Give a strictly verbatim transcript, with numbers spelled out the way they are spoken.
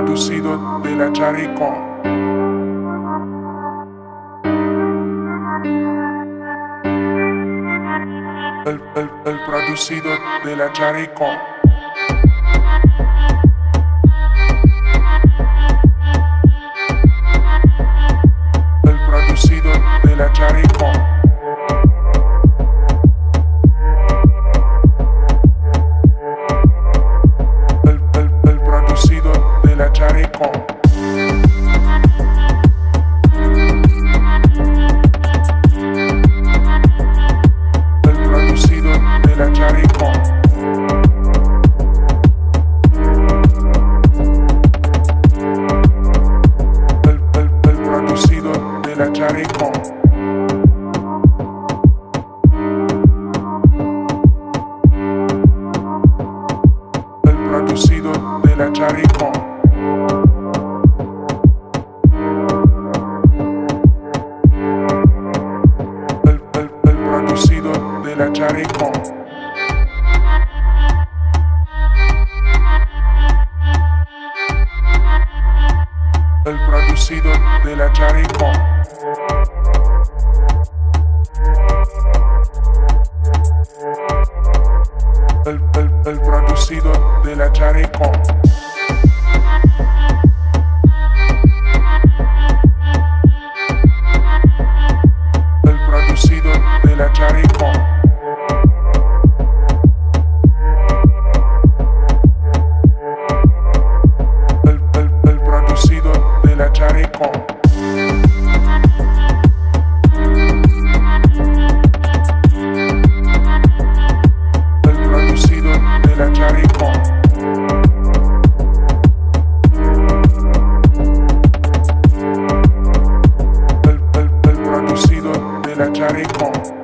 producido de la Charico. El, el, el producido de la Charico. El producido de la Charico. El, el, el producido de la Charico. El producido de la Charico. El, el, el producido de la Charico. El producido de la Charico. El, el, el producido de la Charico. El producido de la Charico. El, el, el producido de la Charico. El producido de la Charico. El, el, el producido de la Charico. El producido de la Charico. El, el, el producido de la Charico.